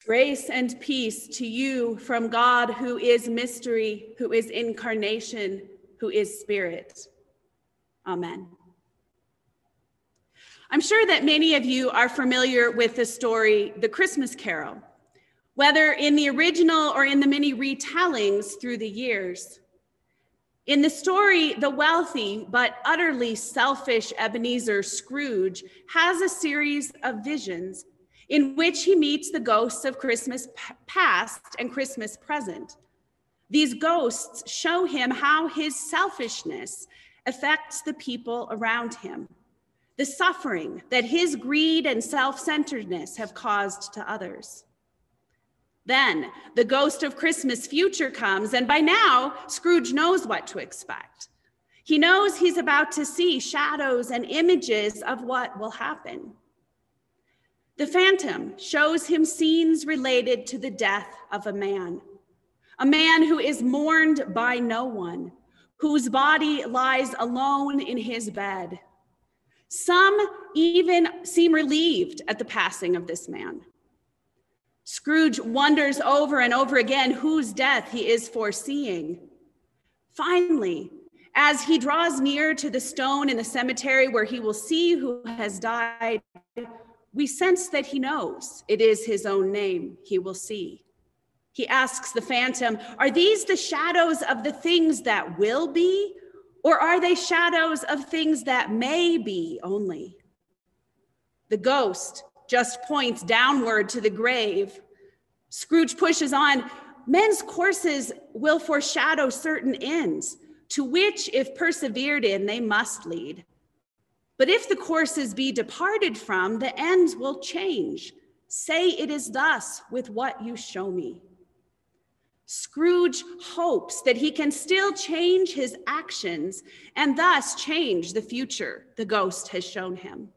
Grace and peace to you from God, who is mystery, who is incarnation, who is spirit. Amen. I'm sure that many of you are familiar with the story, The Christmas Carol, whether in the original or in the many retellings through the years. In the story, the wealthy but utterly selfish Ebenezer Scrooge has a series of visions in which he meets the ghosts of Christmas past and Christmas present. These ghosts show him how his selfishness affects the people around him, the suffering that his greed and self-centeredness have caused to others. Then the ghost of Christmas future comes, and by now, Scrooge knows what to expect. He knows he's about to see shadows and images of what will happen. The phantom shows him scenes related to the death of a man who is mourned by no one, whose body lies alone in his bed. Some even seem relieved at the passing of this man. Scrooge wonders over and over again whose death he is foreseeing. Finally, as he draws near to the stone in the cemetery where he will see who has died, we sense that he knows it is his own name he will see. He asks the phantom, are these the shadows of the things that will be, or are they shadows of things that may be only? The ghost just points downward to the grave. Scrooge pushes on. Men's courses will foreshadow certain ends, to which, if persevered in, they must lead. But if the courses be departed from, the ends will change. Say it is thus with what you show me. Scrooge hopes that he can still change his actions and thus change the future the ghost has shown him.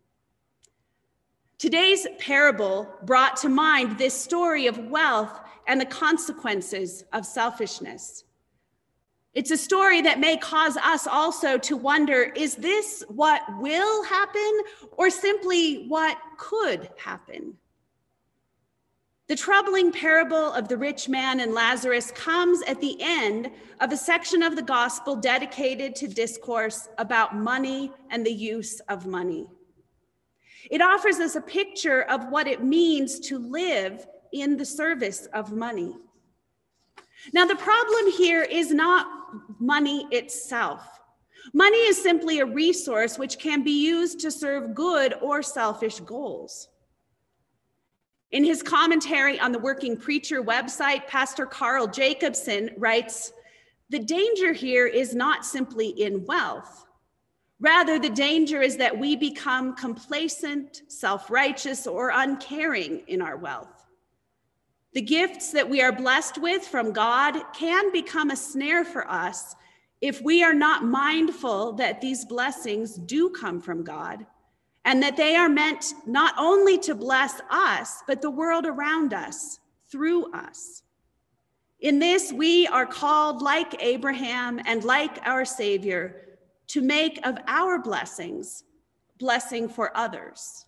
Today's parable brought to mind this story of wealth and the consequences of selfishness. It's a story that may cause us also to wonder, is this what will happen or simply what could happen? The troubling parable of the rich man and Lazarus comes at the end of a section of the gospel dedicated to discourse about money and the use of money. It offers us a picture of what it means to live in the service of money. Now, the problem here is not money itself. Money is simply a resource which can be used to serve good or selfish goals. In his commentary on the Working Preacher website, Pastor Carl Jacobson writes, the danger here is not simply in wealth. Rather, the danger is that we become complacent, self-righteous, or uncaring in our wealth. The gifts that we are blessed with from God can become a snare for us if we are not mindful that these blessings do come from God and that they are meant not only to bless us, but the world around us through us. In this, we are called, like Abraham and like our Savior, to make of our blessings blessing for others.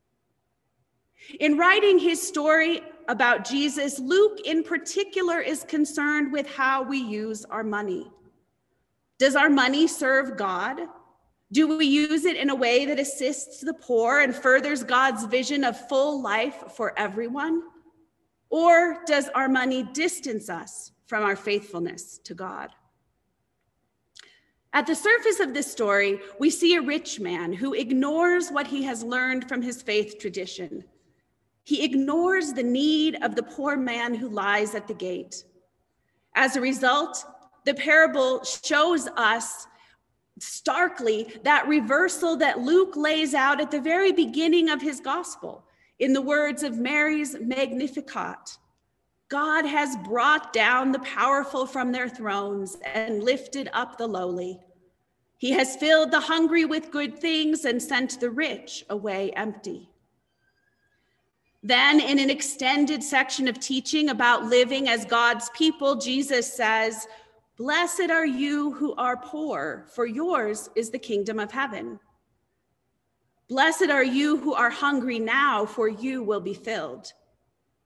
In writing his story about Jesus, Luke in particular is concerned with how we use our money. Does our money serve God? Do we use it in a way that assists the poor and furthers God's vision of full life for everyone? Or does our money distance us from our faithfulness to God? At the surface of this story, we see a rich man who ignores what he has learned from his faith tradition. He ignores the need of the poor man who lies at the gate. As a result, the parable shows us starkly that reversal that Luke lays out at the very beginning of his gospel in the words of Mary's Magnificat. God has brought down the powerful from their thrones and lifted up the lowly. He has filled the hungry with good things and sent the rich away empty. Then, in an extended section of teaching about living as God's people, Jesus says, "Blessed are you who are poor, for yours is the kingdom of heaven. Blessed are you who are hungry now, for you will be filled.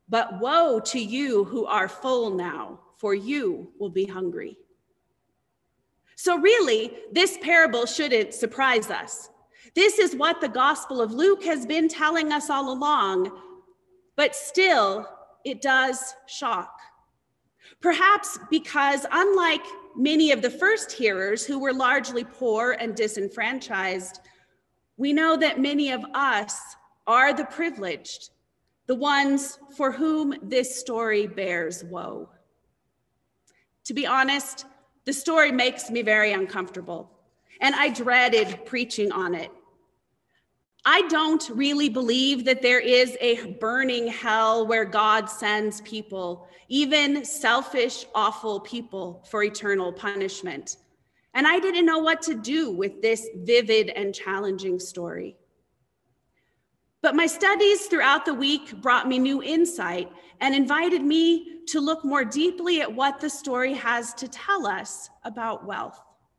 But woe to you who are full now, for you will be hungry. So really, this parable shouldn't surprise us. This is what the Gospel of Luke has been telling us all along, but still, it does shock. Perhaps because, unlike many of the first hearers who were largely poor and disenfranchised, we know that many of us are the privileged, the ones for whom this story bears woe. To be honest, the story makes me very uncomfortable, and I dreaded preaching on it. I don't really believe that there is a burning hell where God sends people, even selfish, awful people, for eternal punishment. And I didn't know what to do with this vivid and challenging story. But my studies throughout the week brought me new insight and invited me to look more deeply at what the story has to tell us about wealth.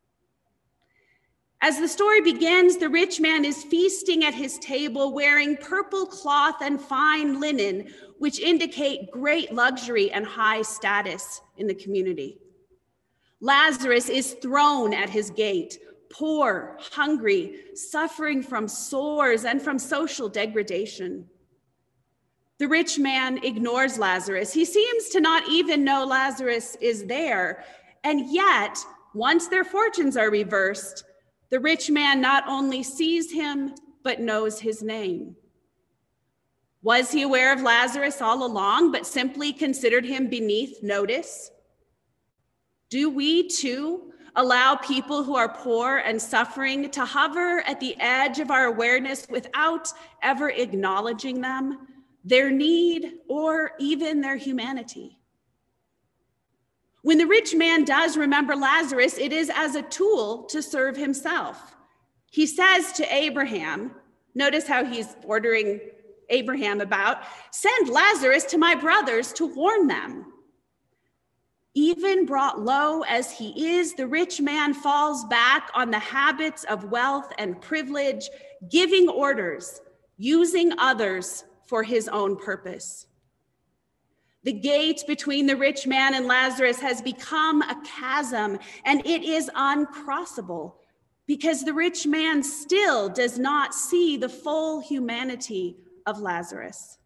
As the story begins, the rich man is feasting at his table wearing purple cloth and fine linen, which indicate great luxury and high status in the community. Lazarus is thrown at his gate, poor, hungry, suffering from sores and from social degradation. The rich man ignores Lazarus. He seems to not even know Lazarus is there. And yet, once their fortunes are reversed, the rich man not only sees him, but knows his name. Was he aware of Lazarus all along, but simply considered him beneath notice? Do we too allow people who are poor and suffering to hover at the edge of our awareness without ever acknowledging them, their need, or even their humanity? When the rich man does remember Lazarus, it is as a tool to serve himself. He says to Abraham, notice how he's ordering Abraham about, send Lazarus to my brothers to warn them. Even brought low as he is, the rich man falls back on the habits of wealth and privilege, giving orders, using others for his own purpose. The gate between the rich man and Lazarus has become a chasm, and it is uncrossable because the rich man still does not see the full humanity of Lazarus.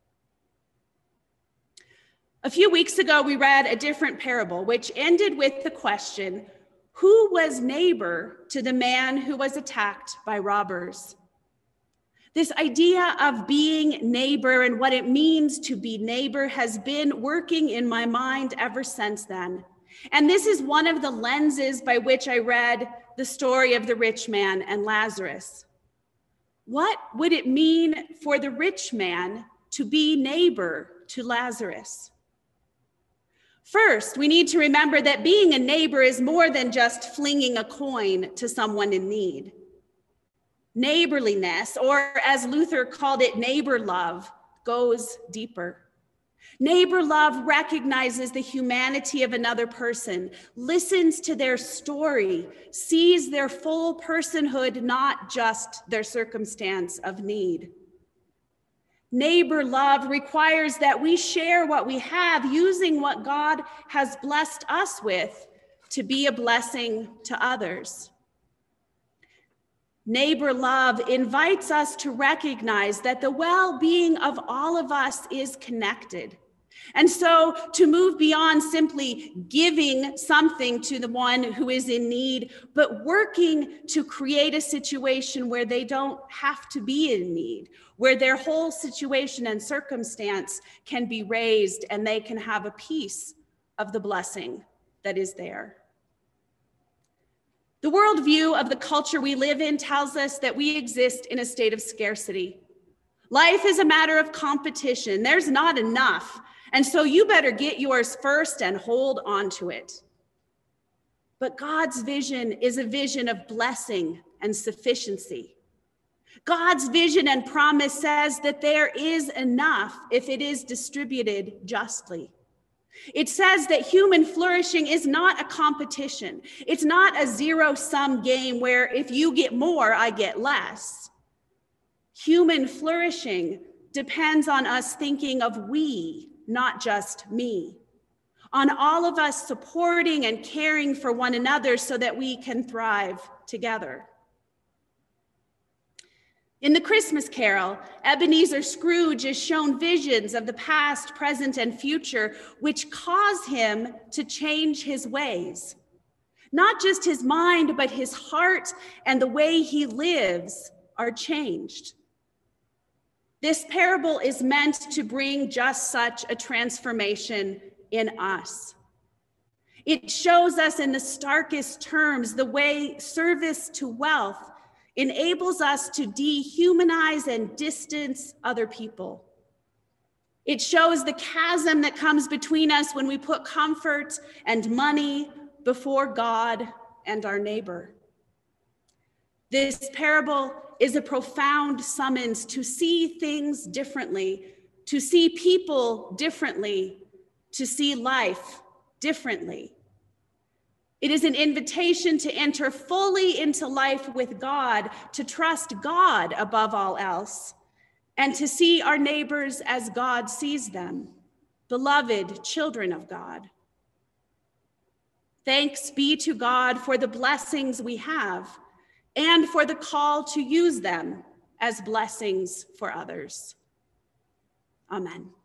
A few weeks ago, we read a different parable, which ended with the question, who was neighbor to the man who was attacked by robbers? This idea of being neighbor and what it means to be neighbor has been working in my mind ever since then. And this is one of the lenses by which I read the story of the rich man and Lazarus. What would it mean for the rich man to be neighbor to Lazarus? First, we need to remember that being a neighbor is more than just flinging a coin to someone in need. Neighborliness, or as Luther called it, neighbor love, goes deeper. Neighbor love recognizes the humanity of another person, listens to their story, sees their full personhood, not just their circumstance of need. Neighbor love requires that we share what we have, using what God has blessed us with to be a blessing to others. Neighbor love invites us to recognize that the well-being of all of us is connected. And so to move beyond simply giving something to the one who is in need, but working to create a situation where they don't have to be in need, where their whole situation and circumstance can be raised and they can have a piece of the blessing that is there. The worldview of the culture we live in tells us that we exist in a state of scarcity. Life is a matter of competition. There's not enough. And so you better get yours first and hold on to it. But God's vision is a vision of blessing and sufficiency. God's vision and promise says that there is enough if it is distributed justly. It says that human flourishing is not a competition. It's not a zero-sum game where if you get more, I get less. Human flourishing depends on us thinking of we, not just me. On all of us supporting and caring for one another so that we can thrive together. In the Christmas Carol, Ebenezer Scrooge is shown visions of the past, present, and future, which cause him to change his ways. Not just his mind, but his heart and the way he lives are changed. This parable is meant to bring just such a transformation in us. It shows us in the starkest terms the way service to wealth enables us to dehumanize and distance other people. It shows the chasm that comes between us when we put comfort and money before God and our neighbor. This parable is a profound summons to see things differently, to see people differently, to see life differently. It is an invitation to enter fully into life with God, to trust God above all else, and to see our neighbors as God sees them, beloved children of God. Thanks be to God for the blessings we have and for the call to use them as blessings for others. Amen.